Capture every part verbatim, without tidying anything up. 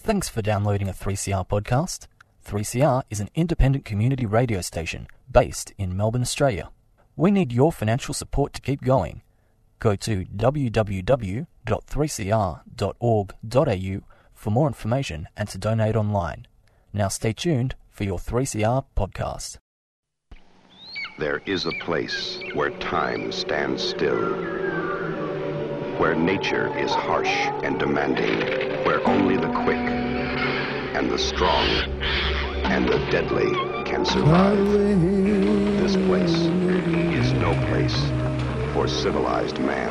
Thanks for downloading a three C R podcast. three C R is an independent community radio station based in Melbourne, Australia. We need your financial support to keep going. Go to w w w dot three c r dot org dot a u for more information and to donate online. Now stay tuned for your three C R podcast. There is a place where time stands still, where nature is harsh and demanding, where only the quick and the strong and the deadly can survive. This place is no place for civilized man.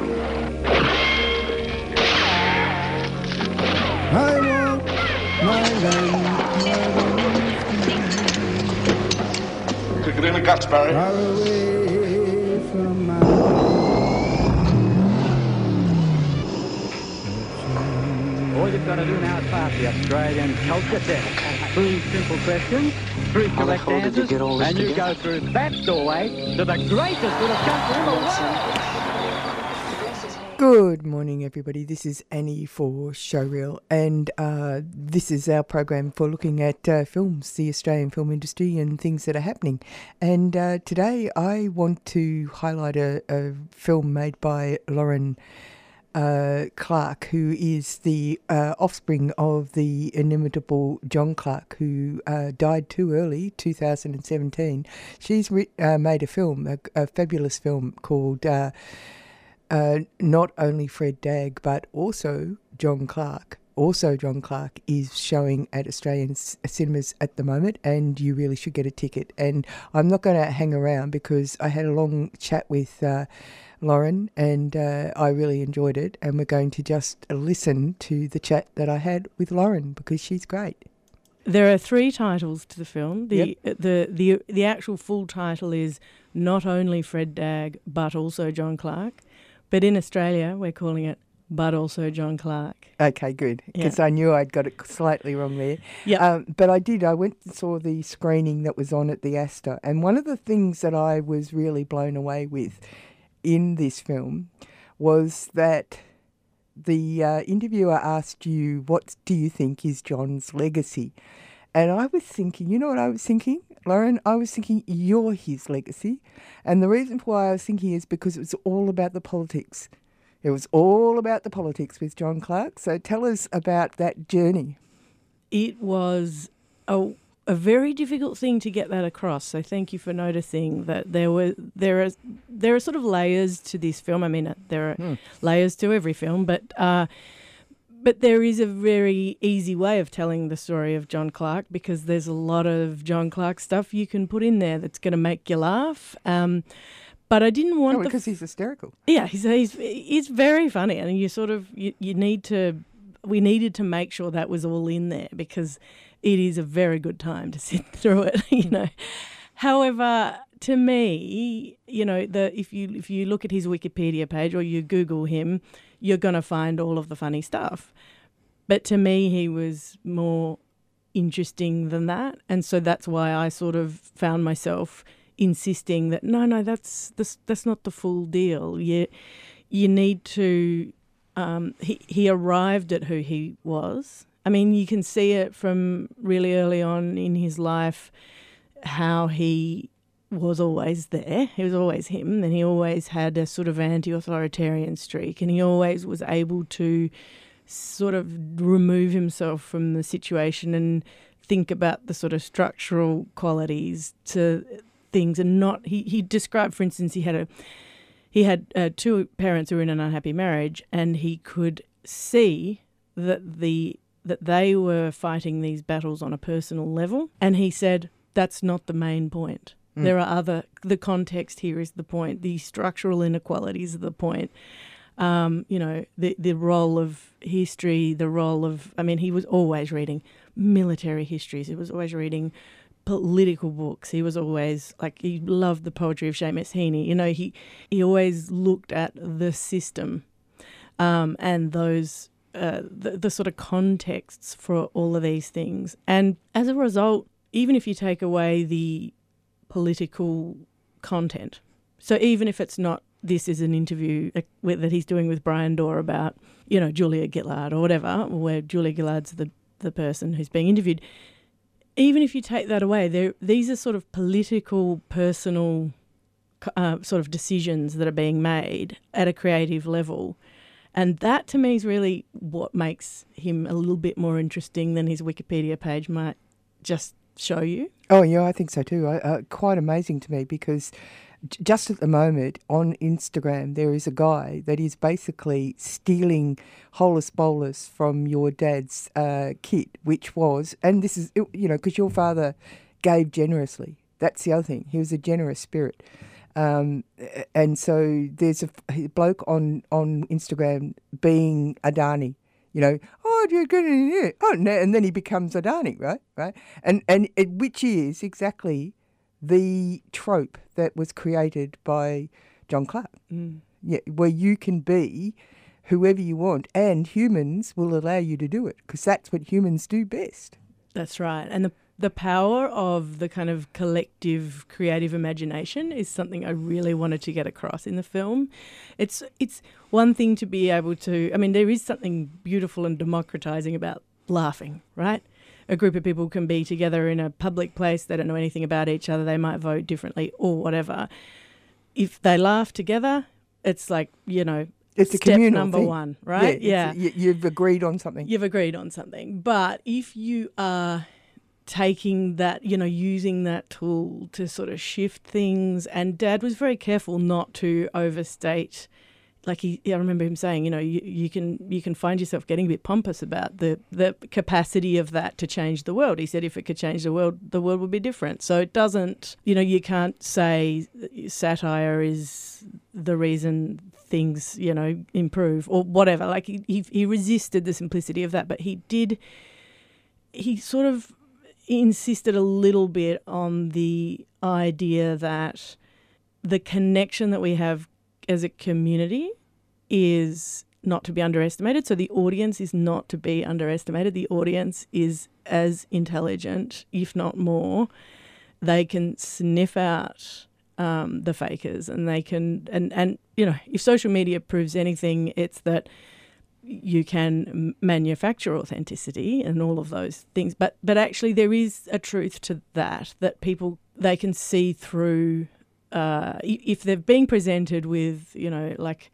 I want my land. Took it in the guts, Barry. Far away from my All you've got to do now is pass the Australian culture test. Three simple questions, three How the correct hell did you answers, get all this and you together? go through that doorway to the greatest little country in the world. Good morning, everybody. This is Annie for Showreel, and uh, this is our program for looking at uh, films, the Australian film industry, and things that are happening. And uh, today, I want to highlight a, a film made by Lauren uh, Clark, who is the uh, offspring of the inimitable John Clark, who uh, died too early, two thousand seventeen. She's re- uh, made a film, a, a fabulous film called Uh, Uh, not only Fred Dagg, but also John Clark. Also, John Clark is showing at Australian c- cinemas at the moment, and you really should get a ticket. And I'm not going to hang around because I had a long chat with uh, Lauren, and uh, I really enjoyed it. And we're going to just listen to the chat that I had with Lauren because she's great. There are three titles to the film. The Yep. the the the actual full title is Not Only Fred Dagg, but also John Clark. But in Australia, we're calling it But Also John Clark. Okay, good, because Yeah. I knew I'd got it slightly wrong there. Yeah. Um, but I did. I went and saw the screening that was on at the Astor, and one of the things that I was really blown away with in this film was that the uh, interviewer asked you, what do you think is John's legacy? And I was thinking, you know what I was thinking, Lauren? I was thinking, you're his legacy. And the reason why I was thinking is because it was all about the politics. It was all about the politics with John Clark. So tell us about that journey. It was a, a very difficult thing to get that across. So thank you for noticing that there were there are there are sort of layers to this film. I mean, uh, there are Hmm. layers to every film, but uh, but there is a very easy way of telling the story of John Clark because there's a lot of John Clark stuff you can put in there that's going to make you laugh. Um, but I didn't want Oh, the because he's hysterical. Yeah, he's he's he's very funny, and you sort of you, you need to. We needed to make sure that was all in there because it is a very good time to sit through it, you know. However, to me, you know, the if you if you look at his Wikipedia page or you Google him, you're going to find all of the funny stuff. But to me, he was more interesting than that, and so that's why I sort of found myself insisting that no, no, that's this, that's not the full deal. You you need to. Um, he he arrived at who he was. I mean, you can see it from really early on in his life how he was always there. He was always him, and he always had a sort of anti-authoritarian streak, and he always was able to sort of remove himself from the situation and think about the sort of structural qualities to things and not... He, he described, for instance, he had a... He had uh, two parents who were in an unhappy marriage, and he could see that the that they were fighting these battles on a personal level. And he said, that's not the main point. Mm. There are other... The context here is the point. The structural inequalities are the point. Um, you know, the, the role of history, the role of... I mean, he was always reading military histories. He was always reading... political books. He was always like he loved the poetry of Seamus Heaney. You know, he he always looked at the system um, and those uh, the, the sort of contexts for all of these things. And as a result, even if you take away the political content, so even if it's not this is an interview that he's doing with Brian Dorr about, you know, Julia Gillard or whatever, where Julia Gillard's the the person who's being interviewed. Even if you take that away, there these are sort of political, personal uh, sort of decisions that are being made at a creative level. And that, to me, is really what makes him a little bit more interesting than his Wikipedia page might just show you. Oh, yeah, I think so too. I, uh, quite amazing to me because j- just at the moment on Instagram, there is a guy that is basically stealing holus bolus from your dad's uh, kit, which was, and this is, you know, because your father gave generously. That's the other thing. He was a generous spirit. Um, and so there's a, a bloke on, on Instagram being Adani, you know, oh, you're good, oh, no, and then he becomes Adani, right, right, and and it, which is exactly the trope that was created by John Clark, mm. yeah, where you can be whoever you want, and humans will allow you to do it because that's what humans do best. That's right, and the the power of the kind of collective creative imagination is something I really wanted to get across in the film. It's it's one thing to be able to, I mean, there is something beautiful and democratizing about laughing, right? A group of people can be together in a public place, they don't know anything about each other, they might vote differently or whatever. If they laugh together, it's like, you know, it's a step communal number thing. one, right? Yeah. yeah. A, you've agreed on something. You've agreed on something. But if you are taking that, you know, using that tool to sort of shift things. And Dad was very careful not to overstate. Like he, I remember him saying, you know, you, you can you can find yourself getting a bit pompous about the, the capacity of that to change the world. He said if it could change the world, the world would be different. So it doesn't, you know, you can't say satire is the reason things, you know, improve or whatever. Like he, he, he resisted the simplicity of that, but he did, he sort of insisted a little bit on the idea that the connection that we have as a community is not to be underestimated. So the audience is not to be underestimated. The audience is as intelligent, if not more. They can sniff out um, the fakers and they can, and, and, you know, if social media proves anything, it's that you can manufacture authenticity and all of those things. But but actually there is a truth to that, that people, they can see through, uh, if they're being presented with, you know, like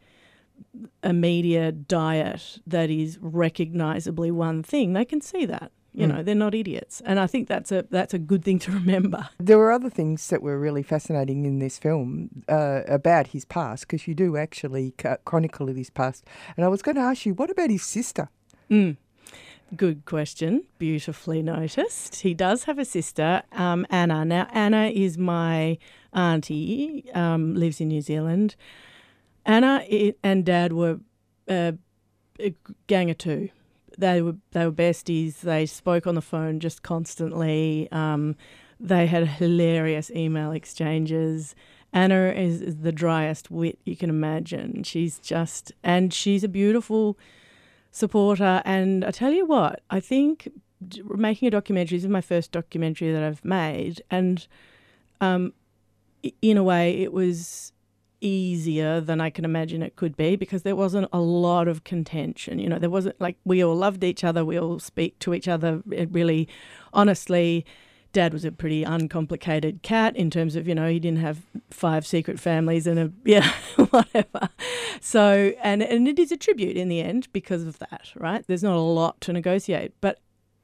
a media diet that is recognisably one thing, they can see that. You know, mm. they're not idiots. And I think that's a that's a good thing to remember. There were other things that were really fascinating in this film uh, about his past, because you do actually chronicle his past. And I was going to ask you, what about his sister? Mm. Good question. Beautifully noticed. He does have a sister, um, Anna. Now, Anna is my auntie, um, lives in New Zealand. Anna and Dad were uh, a gang of two. They were they were besties. They spoke on the phone just constantly. Um, they had hilarious email exchanges. Anna is, is the driest wit you can imagine. She's just, and she's a beautiful supporter. And I tell you what, I think making a documentary, this is my first documentary that I've made, and um, in a way it was easier than I can imagine it could be, because there wasn't a lot of contention. You know, there wasn't, like, we all loved each other, we all speak to each other really honestly. Dad was a pretty uncomplicated cat in terms of, you know, he didn't have five secret families and a, yeah, whatever. So, and, and it is a tribute in the end because of that, right? There's not a lot to negotiate. But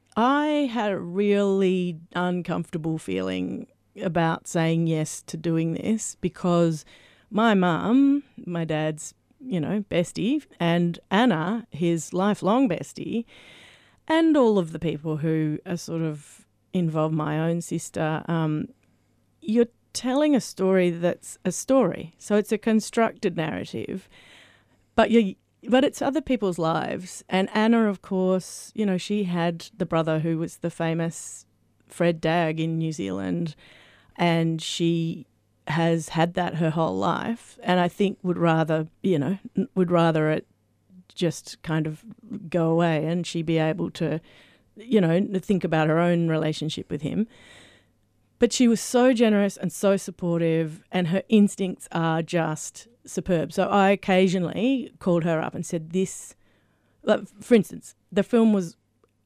I had a really uncomfortable feeling about saying yes to doing this, because my mum, my dad's, you know, bestie, and Anna, his lifelong bestie, and all of the people who are sort of involved, my own sister, um, you're telling a story that's a story. So it's a constructed narrative, but you but it's other people's lives. And Anna, of course, you know, she had the brother who was the famous Fred Dagg in New Zealand, and she has had that her whole life, and I think would rather, you know, would rather it just kind of go away and she be able to, you know, think about her own relationship with him. But she was so generous and so supportive, and her instincts are just superb. So I occasionally called her up and said this, like, for instance, the film was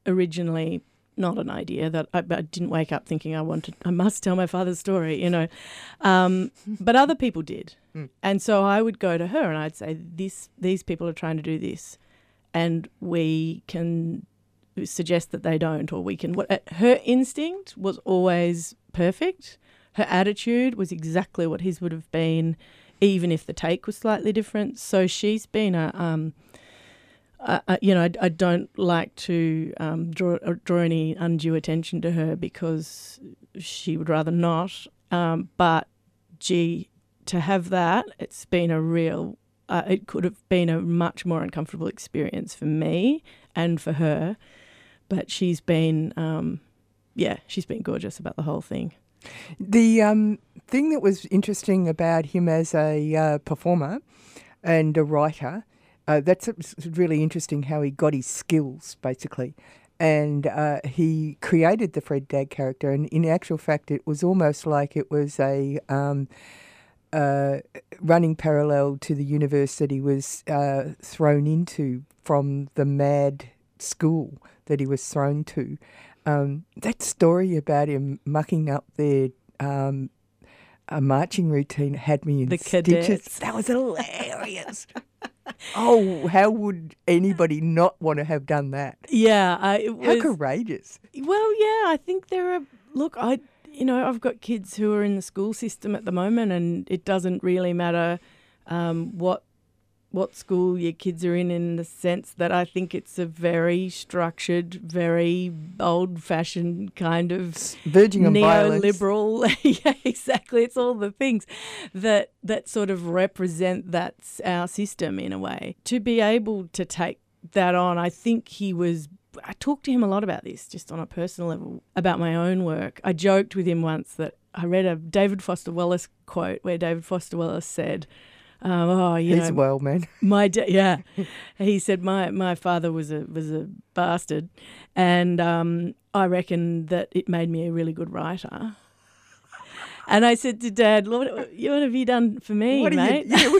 originally not an idea that I, I didn't wake up thinking I wanted, I must tell my father's story, you know. Um, but other people did. Mm. And so I would go to her and I'd say, this, these people are trying to do this and we can suggest that they don't, or we can. What, her instinct was always perfect. Her attitude was exactly what his would have been, even if the take was slightly different. So she's been a... Um, Uh, uh, you know, I, I don't like to um, draw draw any undue attention to her because she would rather not. Um, but, gee, to have that, it's been a real, uh, it could have been a much more uncomfortable experience for me and for her. But she's been, um, yeah, she's been gorgeous about the whole thing. The um, thing that was interesting about him as a uh, performer and a writer, Uh, that's really interesting how he got his skills, basically. And uh, he created the Fred Dagg character, and in actual fact it was almost like it was a um, uh, running parallel to the universe that he was uh, thrown into from the mad school that he was thrown to. Um, that story about him mucking up their um, a marching routine had me in the stitches. Cadets. That was hilarious. Oh, how would anybody not want to have done that? Yeah. I, it was, how courageous. Well, yeah, I think there are, look, I, you know, I've got kids who are in the school system at the moment and it doesn't really matter um, what what school your kids are in, in the sense that I think it's a very structured, very old-fashioned kind of verging on neoliberal. Yeah, exactly. It's all the things that that sort of represent that's our system in a way. To be able to take that on, I think he was. I talked to him a lot about this, just on a personal level, about my own work. I joked with him once that I read a David Foster Wallace quote where David Foster Wallace said, Um, oh, you He's know, well, man. My da- yeah, he said my, my father was a was a bastard, and um, I reckon that it made me a really good writer. And I said to Dad, "What, what have you done for me, what mate?" You,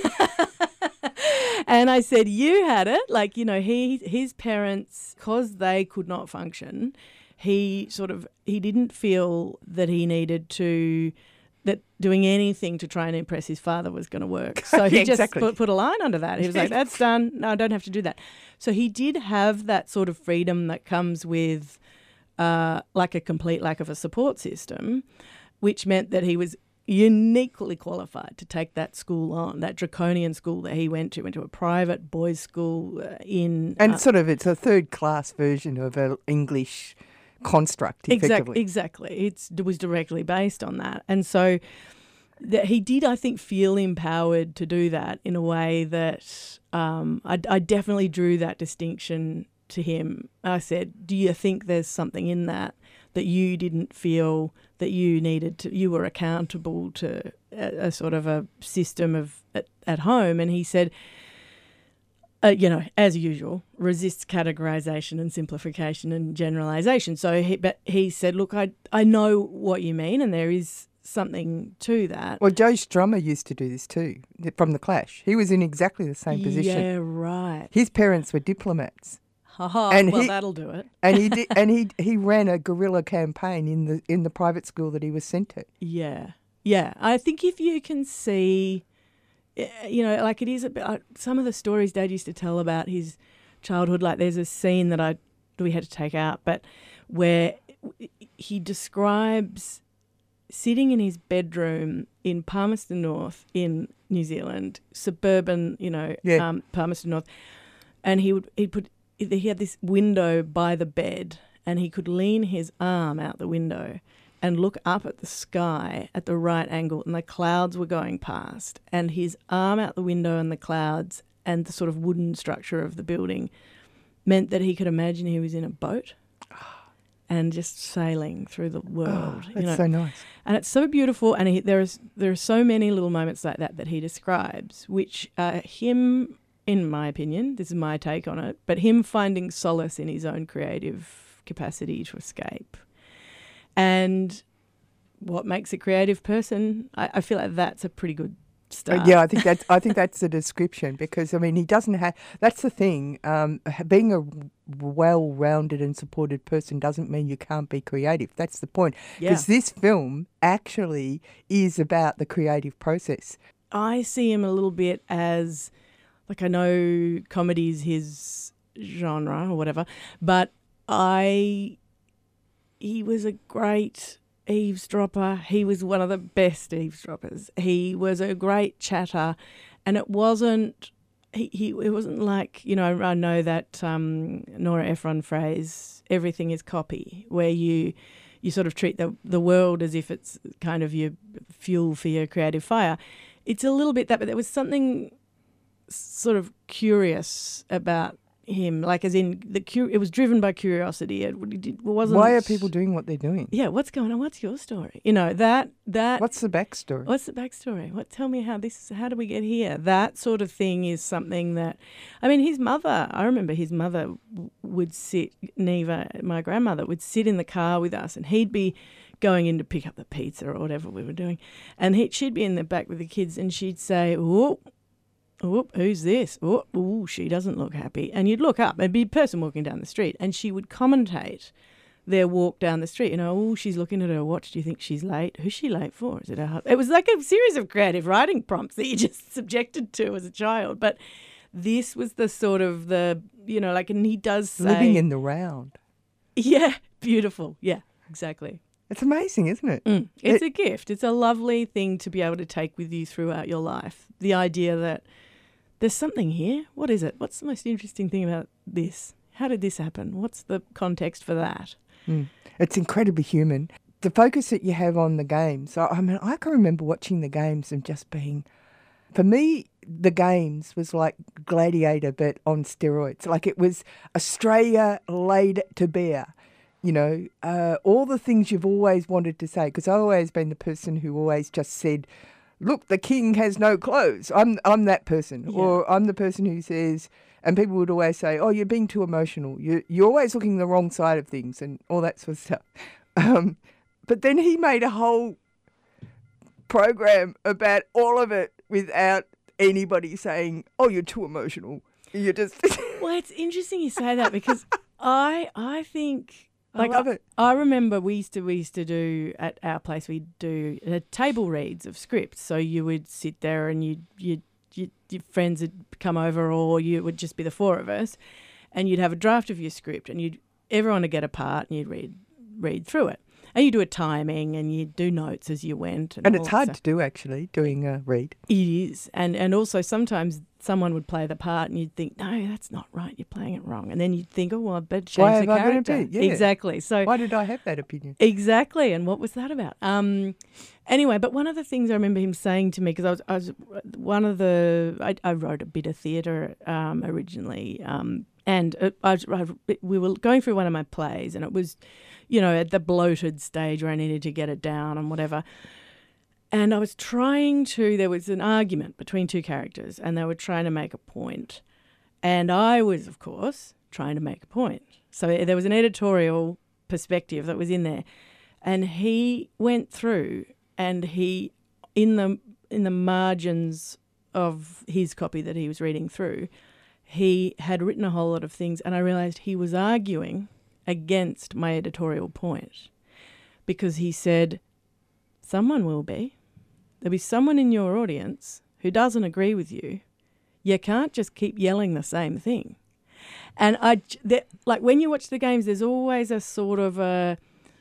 And I said, "You had it. Like, you know, he his parents, because they could not function, he sort of he didn't feel that he needed to." that doing anything to try and impress his father was going to work. So he yeah, just exactly. put, put a line under that. He was like, that's done. No, I don't have to do that. So he did have that sort of freedom that comes with uh, like a complete lack of a support system, which meant that he was uniquely qualified to take that school on, that draconian school that he went to, went to a private boys' school uh, in... And uh, sort of it's a third-class version of an English construct, effectively. Exactly, exactly. It's, it was directly based on that. And so that he did, I think, feel empowered to do that in a way that um, I, I definitely drew that distinction to him. I said, do you think there's something in that that you didn't feel that you needed to, you were accountable to a, a sort of a system of at, at home? And he said, Uh, you know, as usual, resists categorisation and simplification and generalisation. So, he, but he said, "Look, I I know what you mean, and there is something to that." Well, Joe Strummer used to do this too, from The Clash. He was in exactly the same position. Yeah, right. His parents were diplomats. Ha And well, he- that'll do it. and he did, and he he ran a guerrilla campaign in the in the private school that he was sent to. Yeah, yeah. I think if you can see, you know, like it is a bit. Uh, some of the stories Dad used to tell about his childhood, like there's a scene that I we had to take out, but where he describes sitting in his bedroom in Palmerston North in New Zealand, suburban, you know, Yeah. um, Palmerston North, and he would he put he had this window by the bed, and he could lean his arm out the window and look up at the sky at the right angle, and the clouds were going past, and his arm out the window and the clouds and the sort of wooden structure of the building meant that he could imagine he was in a boat and just sailing through the world. Oh, you that's know. so nice. And it's so beautiful, and he, there is there are so many little moments like that that he describes, which uh, him, in my opinion, this is my take on it, but him finding solace in his own creative capacity to escape. And what makes a creative person, I, I feel like that's a pretty good star. Yeah, I think that's I think that's the description, because I mean he doesn't have. That's the thing. Um, being a well-rounded and supported person doesn't mean you can't be creative. That's the point. Because Yeah. this film actually is about the creative process. I see him a little bit as, like, I know comedy's his genre or whatever, but I, he was a great eavesdropper. He was one of the best eavesdroppers. He was a great chatter, and it wasn't, he, he it wasn't like, you know, I know that um, Nora Ephron phrase, everything is copy, where you you sort of treat the, the world as if it's kind of your fuel for your creative fire. It's a little bit that, but there was something sort of curious about him, like as in the cu- it was driven by curiosity. It, it wasn't. Why are people doing what they're doing? Yeah, what's going on? What's your story? You know, that that. What's the backstory? What's the backstory? What? Tell me how this. How do we get here? That sort of thing is something that, I mean, his mother. I remember his mother w- would sit. Neva, my grandmother, would sit in the car with us, and he'd be going in to pick up the pizza or whatever we were doing, and he, she'd be in the back with the kids, and she'd say, "Oh, oh, who's this? Oh, ooh, she doesn't look happy." And you'd look up, and it'd be a person walking down the street, and she would commentate their walk down the street. You know, oh, she's looking at her watch. Do you think she's late? Who's she late for? Is it her husband? It was like a series of creative writing prompts that you just subjected to as a child. But this was the sort of the, you know, like, and he does say, Living in the round. yeah, beautiful. Yeah, exactly. It's amazing, isn't it? Mm. It's It- a gift. It's a lovely thing to be able to take with you throughout your life. The idea that there's something here. What is it? What's the most interesting thing about this? How did this happen? What's the context for that? Mm. It's incredibly human. The focus that you have on the games. I I mean, I can remember watching the games and just being, for me, the games was like Gladiator, but on steroids. Like it was Australia laid to bare. You know, uh, all the things you've always wanted to say, because I've always been the person who always just said, look, the king has no clothes. I'm I'm that person. Yeah. Or I'm the person who says, and people would always say, oh, you're being too emotional. You, you're always looking the wrong side of things and all that sort of stuff. Um, but then he made a whole program about all of it without anybody saying, oh, you're too emotional. You're just... Well, it's interesting you say that because I I think... I love it. I remember we used to we used to do at our place we'd do uh, table reads of scripts. So you would sit there and you you you your friends would come over, or you would just be the four of us, and you'd have a draft of your script, and you'd everyone would get a part, and you'd read read through it, and you do a timing, and you do notes as you went. And, And all it's that hard stuff. to do, actually, doing a read. It is, and and also sometimes someone would play the part, and you'd think, no, that's not right. You're playing it wrong, and then you'd think, oh, well, I better change Why the have I got to character. be? Yeah. Exactly. So Why did I have that opinion? exactly, and what was that about? Um, anyway, but one of the things I remember him saying to me, because I was, I was one of the, I, I wrote a bit of theatre um, originally, um, and uh, I, was, I, we were going through one of my plays, and it was, you know, at the bloated stage where I needed to get it down and whatever. And I was trying to, there was an argument between two characters, and they were trying to make a point. And I was, of course, trying to make a point. So there was an editorial perspective that was in there. And he went through and he, in the in the margins of his copy that he was reading through, he had written a whole lot of things, and I realised he was arguing against my editorial point, because he said, someone will be. There'll be someone in your audience who doesn't agree with you. You can't just keep yelling the same thing. And I, that, like when you watch the games, there's always a sort of a,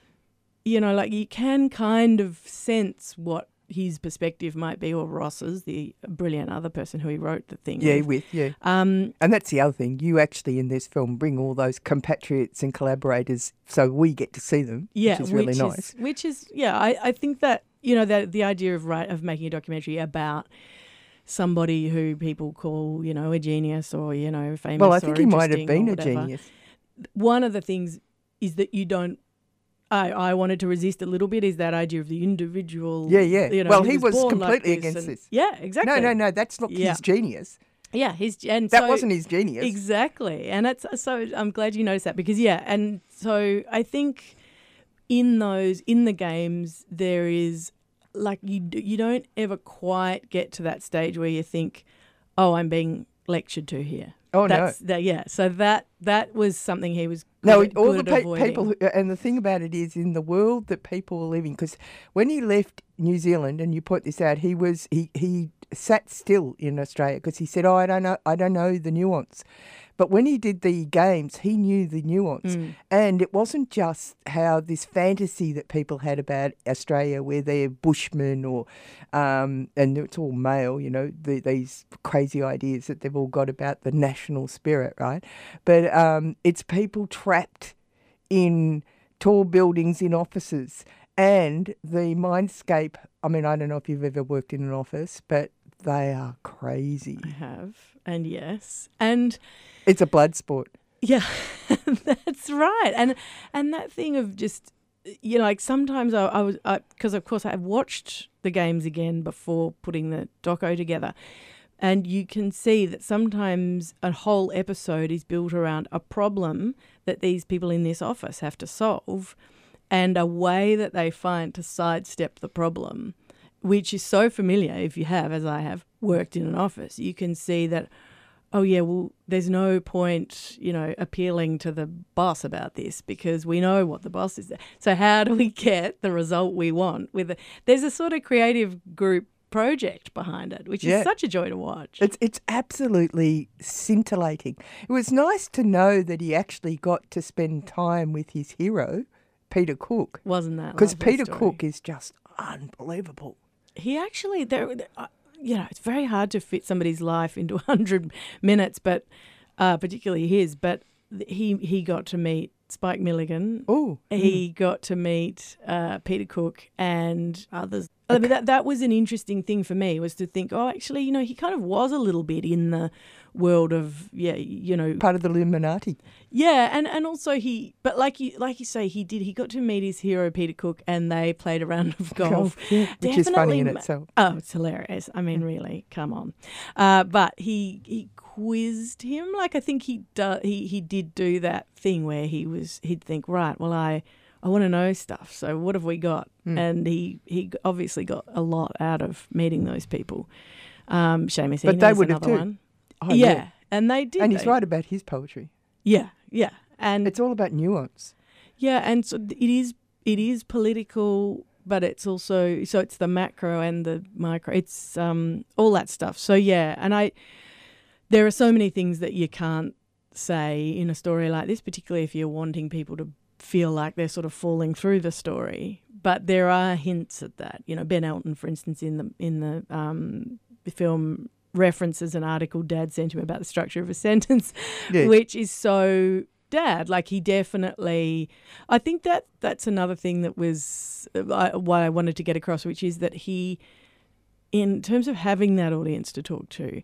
you know, like you can kind of sense what his perspective might be, or Ross's, the brilliant other person who he wrote the thing Yeah, with. with, yeah. Um, And that's the other thing. You actually, in this film, bring all those compatriots and collaborators so we get to see them, yeah, which is really which nice. Is, which is, yeah, I, I think that, you know, that the idea of right, of making a documentary about somebody who people call, you know, a genius or, you know, famous Well, I or think he might have interesting been or a whatever. genius. One of the things is that you don't, I, I wanted to resist a little bit is that idea of the individual. Yeah, yeah. You know, Well, who he was born like completely this against and- this. Yeah, exactly. No, no, no, that's not Yeah. his genius. Yeah, his and That so, wasn't his genius. Exactly. And it's so I'm glad you noticed that, because yeah, and so I think in those in the games there is like you d- you don't ever quite get to that stage where you think, oh, I'm being lectured to here. Oh, That's, no. That, yeah, so that that was something he was good, No, at- all good the at pe- avoiding. people, who, and the thing about it is, in the world that people were living, because when he left New Zealand, and you put this out, he was he he sat still in Australia because he said, "Oh, I don't know, I don't know the nuance." But when he did the games, he knew the nuance, Mm. and it wasn't just how this fantasy that people had about Australia, where they're bushmen or, um, and it's all male, you know, the, these crazy ideas that they've all got about the national spirit, right? But um, it's people trapped in tall buildings in offices, and the mindscape. I mean, I don't know if you've ever worked in an office, but they are crazy. I have, and yes, and It's a blood sport. yeah, that's right. And and that thing of just, you know, like sometimes I, I was, because of course I have watched the games again before putting the doco together, and you can see that sometimes a whole episode is built around a problem that these people in this office have to solve, and a way that they find to sidestep the problem, which is so familiar if you have, as I have, worked in an office. You can see that, oh, yeah, well, there's no point, you know, appealing to the boss about this because we know what the boss is. So how do we get the result we want? With a, There's a sort of creative group project behind it, which Yeah. is such a joy to watch. It's it's absolutely scintillating. It was nice to know that he actually got to spend time with his hero, Peter Cook, Wasn't that because lovely Peter story? Cook is just unbelievable. He actually, there, uh, you know, it's very hard to fit somebody's life into one hundred minutes, but uh, particularly his. But th- he he got to meet Spike Milligan. Oh, He got to meet uh, Peter Cook and others. I mean, that that was an interesting thing for me, was to think, oh, actually, you know, he kind of was a little bit in the world of, yeah, you know, part of the Illuminati. yeah, and, and also he, but like you like you say, he did. He got to meet his hero Peter Cook, and they played a round of golf, yeah, which is funny in Definitely ma- itself. Oh, it's hilarious. I mean, really, come on. Uh, but he he quizzed him. Like I think he do, he he did do that thing where he was he'd think, right, well, I I want to know stuff. So what have we got? Hmm. And he he obviously got a lot out of meeting those people. Um, Seamus But Heaney they is would have another too. one. Oh, yeah. and they did. And he's they- right about his poetry. Yeah, yeah, and It's all about nuance. yeah, and so it is it is political, but it's also so it's the macro and the micro. It's um all that stuff. So yeah, and I there are so many things that you can't say in a story like this, particularly if you're wanting people to feel like they're sort of falling through the story. But there are hints at that. You know, Ben Elton, for instance, in the in the um the film references an article Dad sent him about the structure of a sentence, Yeah. which is so Dad. Like he definitely, I think that that's another thing that was uh, why I wanted to get across, which is that he, in terms of having that audience to talk to,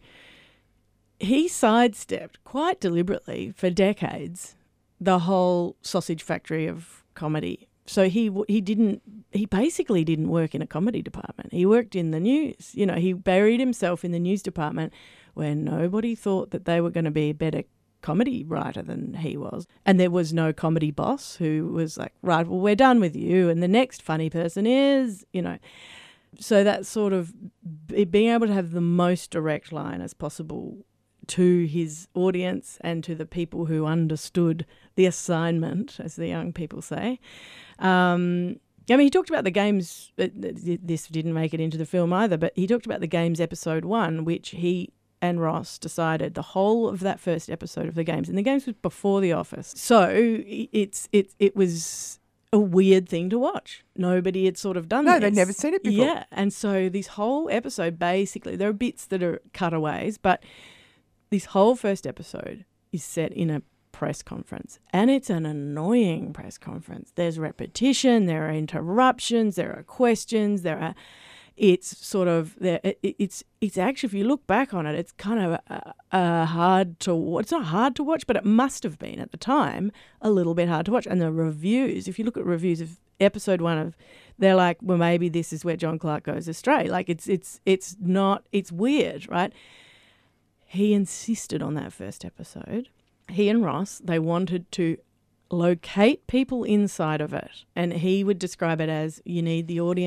he sidestepped quite deliberately for decades the whole sausage factory of comedy. So he w- he didn't he basically didn't work in a comedy department. He worked in the news. You know, he buried himself in the news department where nobody thought that they were going to be a better comedy writer than he was. And there was no comedy boss who was like, right, well, we're done with you. And the next funny person is, you know. So that sort of b- being able to have the most direct line as possible to his audience and to the people who understood the assignment, as the young people say. Um, I mean, he talked about the games. uh, This didn't make it into the film either, but he talked about the games episode one, which he and Ross decided the whole of that first episode of the games, and the games was before The Office. So it's it it was a weird thing to watch. Nobody had sort of done No, this. they'd never seen it before. Yeah, and so this whole episode, basically, there are bits that are cutaways, but this whole first episode is set in a press conference, and it's an annoying press conference. There's repetition, there are interruptions, there are questions, there are. It's sort of there. It, it's it's actually, if you look back on it, it's kind of uh, uh, hard to. It's not hard to watch, but it must have been at the time a little bit hard to watch. And the reviews, if you look at reviews of episode one of, they're like, well, maybe this is where John Clark goes astray. Like it's it's it's not. It's weird, right? He insisted on that first episode. He and Ross, they wanted to locate people inside of it. And he would describe it as, you need the audience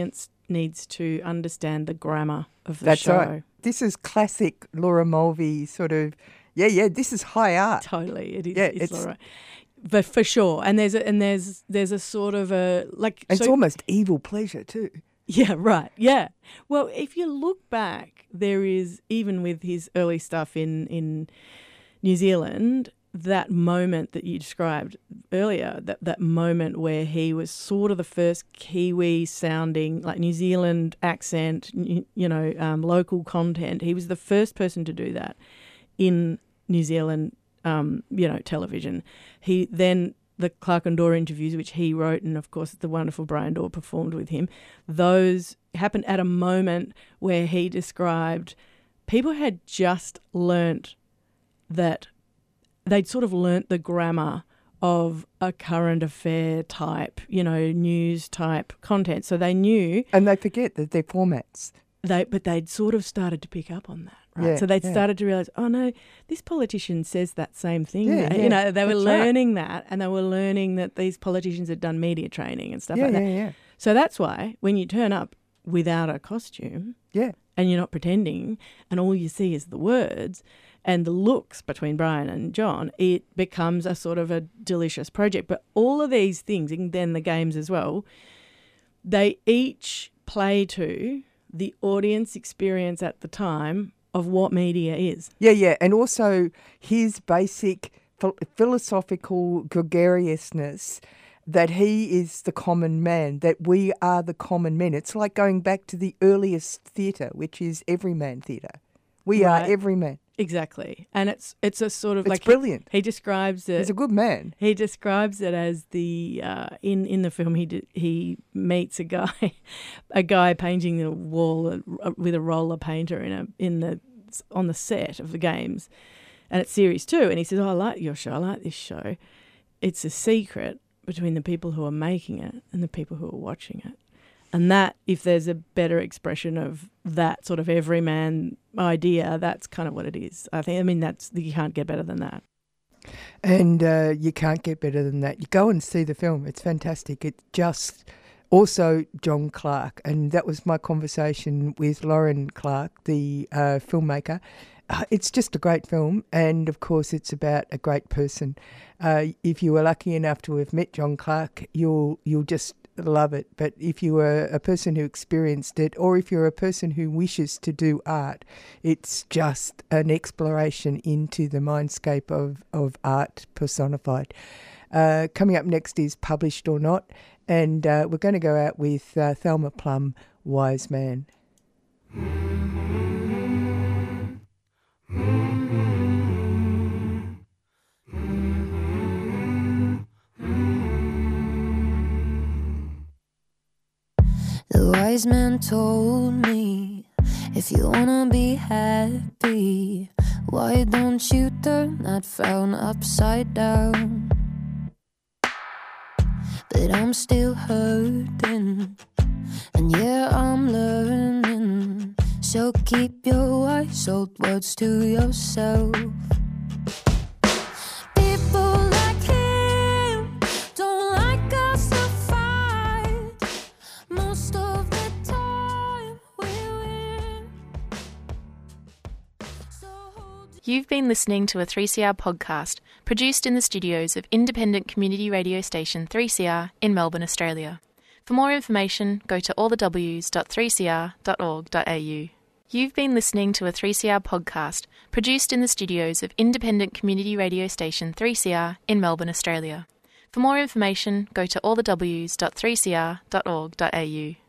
needs to understand the grammar of the That's show. right. This is classic Laura Mulvey sort of, yeah, yeah, this is high art. Totally, it is. Yeah, it's, it's- Laura. But for sure, and there's a, and there's there's a sort of a like It's so- almost evil pleasure too. Yeah, right. Yeah. Well, if you look back, there is, even with his early stuff in, in New Zealand, that moment that you described earlier, that, that moment where he was sort of the first Kiwi sounding, like New Zealand accent, you, you know, um, local content. He was the first person to do that in New Zealand, um, you know, television. He then... the Clark and Dorr interviews, which he wrote, and of course the wonderful Brian Dorr performed with him, those happened at a moment where he described people had just learnt that they'd sort of learnt the grammar of a current affair type, you know, news type content. So they knew, And they forget that they're formats. they, but they'd sort of started to pick up on that. Right. Yeah, so they'd yeah. started to realise, oh no, this politician says that same thing. Yeah, that- yeah, you know, they were that's right. learning that, and they were learning that these politicians had done media training and stuff Yeah, like yeah, that. yeah. So that's why when you turn up without a costume Yeah. and you're not pretending, and all you see is the words and the looks between Brian and John, it becomes a sort of a delicious project. But all of these things, and then the games as well, they each play to the audience experience at the time of what media is. Yeah, yeah. And also his basic ph- philosophical gregariousness that he is the common man, that we are the common men. It's like going back to the earliest theatre, which is everyman theatre. We Right. are everyman. Exactly. And it's it's a sort of It's like brilliant. He, he describes it. He's a good man. He describes it as the uh, in in the film he did, he meets a guy, a guy painting the wall uh, with a roller painter in a in the on the set of the games, and it's series two. And he says, "Oh, I like your show. I like this show. It's a secret between the people who are making it and the people who are watching it." And that, if there's a better expression of that sort of everyman idea, that's kind of what it is. I think. I mean, that's you can't get better than that. And uh, you can't get better than that. You go and see the film. It's fantastic. It's just also John Clark. And that was my conversation with Lauren Clark, the uh, filmmaker. Uh, it's just a great film. And, of course, it's about a great person. Uh, if you were lucky enough to have met John Clark, you'll you'll just love it. But if you were a person who experienced it, or if you're a person who wishes to do art, it's just an exploration into the mindscape of, of art personified. Uh, coming up next is Published or Not, and uh, we're going to go out with uh, Thelma Plum, Wise Man. The wise man told me, if you wanna be happy, why don't you turn that frown upside down? But I'm still hurting, and yeah, I'm learning. So keep your wise old words to yourself. People like him don't like us to fight. Most of the time we win. So hold You've been listening to a three C R podcast produced in the studios of independent community radio station three C R in Melbourne, Australia. For more information, go to all the w s dot three c r dot org dot a u. You've been listening to a three C R podcast produced in the studios of independent community radio station three C R in Melbourne, Australia. For more information, go to all the w s dot three c r dot org dot a u.